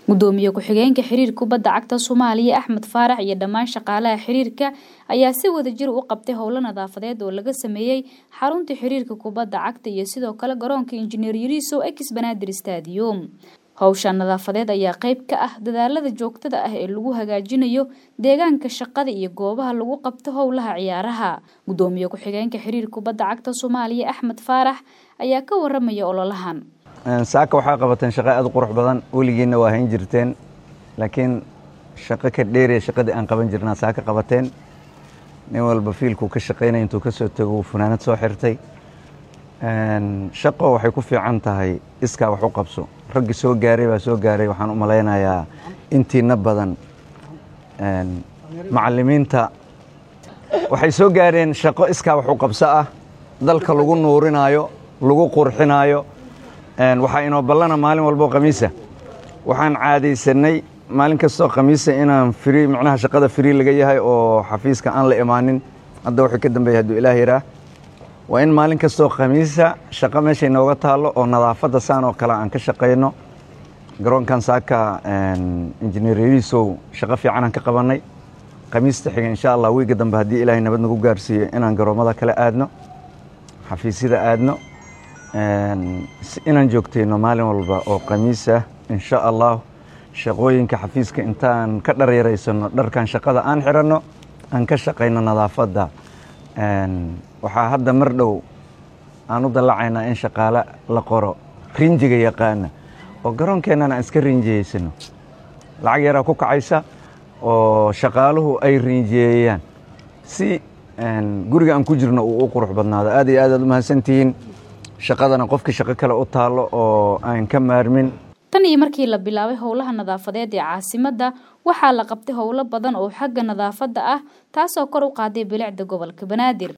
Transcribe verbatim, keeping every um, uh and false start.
gudoomiye ku-xigeenka xiriirka kubadda cagta Soomaaliya Axmed Faarax iyo dhammaan shaqaalaha xiriirka ayaa si wadajir u qabtay howlo nadaafadeed oo laga sameeyay xarunta xiriirka kubadda cagta iyo sidoo kale garoonka Engineer Yariso X Banaadir Stadium. hawshan nadaafadeed ayaa qayb ka ah dadaalada joogtada ah ee lagu hagaajinayo deegaanka shaqada iyo goobaha lagu qabto howlaha ciyaaraha. gudoomiye ku-xigeenka xiriirka kubadda cagta Soomaaliya Axmed Faarax ayaa ka waramaya ololahan. saaka waxaa qabateen shaqo aad u qurux badan weligiina waa hayn jirteen laakiin shaqo ka dheer shaqadii aan qaban jirnaa saaka qabateen nin walba fiilku ka shaqeynay intuu ka soo tago funaanad soo xirtay een shaqo waxay ku fiican tahay iska wax u qabso raggi soo gaaray baa soo gaaray waxaan u maleynayaa intiina badan een macallimiinta waxay soo gaareen shaqo iska wax u qabso ah dalka lagu nuurinayo lagu qurxinayo een waxa inoo ballana maalin walba qamiisa waxaan caadeysanay maalin kasta qamiisa inaan free macnaha shaqada free laga yahay oo xafiiska aan la imaanin hadda waxa ka dambeeyay haduu Ilaahay raa waa in maalin kasta qamiisa shaqo meesha inooga taalo oo nadaafada saan oo kala aan ka shaqeyno garoonkan saaka een Engineer Yariso shaqo fiican aan ka qabanay qamiista xiga insha Allah wiiga dambe hadii Ilaahay nabad nagu gaarsiiyo inaan garoomada kala aadno xafiisyada aadno een inaan joogteeno maalin walba oo qamiisa insha Allah shaqooyinka xafiiska intaan ka dhareereysano dharkan shaqada aan xirano aan ka shaqeyno nadaafada een waxa hadda mar dhow aan u dalacaynaa in shaqaale la qoro rinjiga yaqaan oo garoonkeenana iska rinjiyeysano lacag yar ku kacaysa oo shaqaaluhu ay rinjiyeeyaan si een guriga aan ku jirno uu qurux badnaado aad iyo aad u mahadsantihiin shaqadana qofkii shaqo kale u taalo oo aan ka maarmin. tan iyo markii la bilaabay howlaha nadaafadeed ee caasimadda waxaa la qabtay howlo badan oo xagga nadaafadda ah taasoo kor u qaaday bilicda gobolka Banaadir.